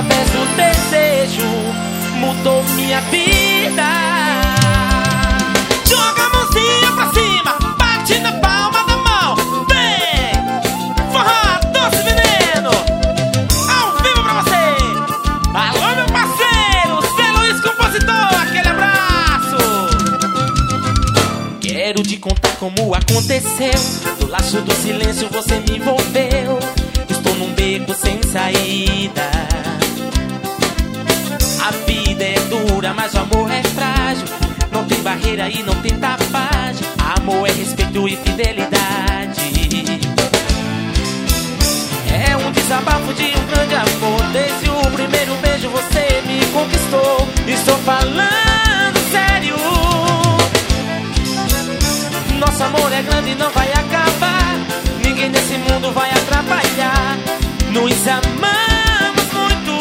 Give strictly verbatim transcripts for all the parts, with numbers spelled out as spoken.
através do desejo, mudou minha vida. Joga a mãozinha pra cima, bate na palma da mão. Vem, forró doce veneno, ao vivo pra você. Alô, meu parceiro, Zé Luiz compositor, aquele abraço. Quero te contar como aconteceu. No laço do silêncio você me envolveu. Estou num beco sem saída. A vida é dura, mas o amor é frágil. Não tem barreira e não tem tapagem. Amor é respeito e fidelidade. É um desabafo de um grande amor. Desde o primeiro beijo você me conquistou. Estou falando sério. Nosso amor é grande e não vai acabar. Ninguém nesse mundo vai atrapalhar. Nos amamos muito.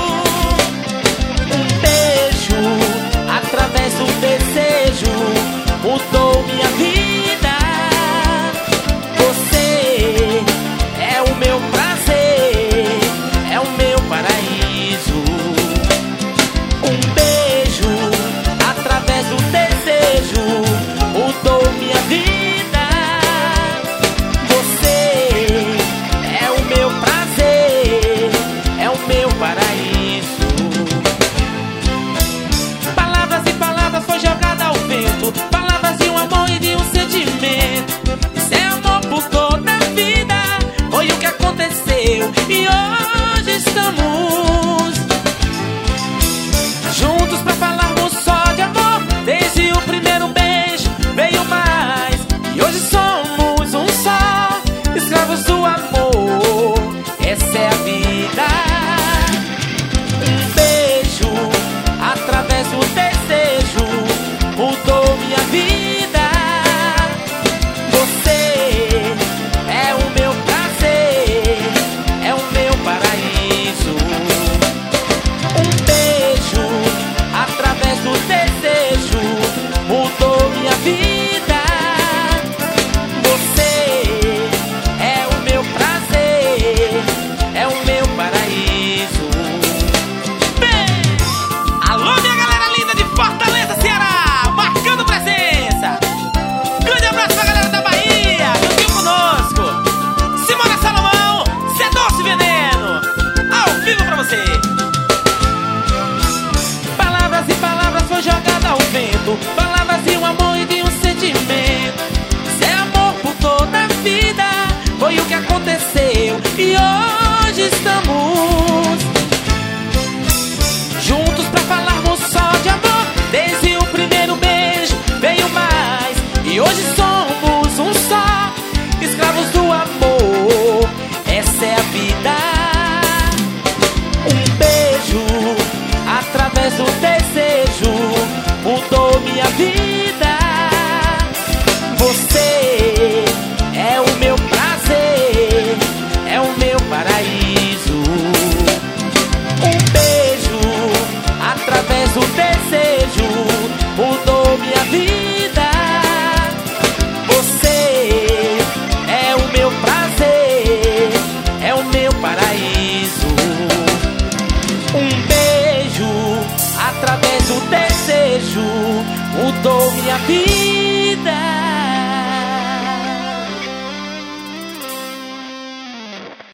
Um beijo através do desejo mudou minha vida. Você é o meu prazer, é o meu paraíso. Um beijo através do desejo mudou minha vida. Você é o meu prazer, é o meu paraíso. Palavras e palavras foi jogada ao vento. Palavras de um amor e de um sentimento. Isso é amor por toda a vida. Foi o que aconteceu e hoje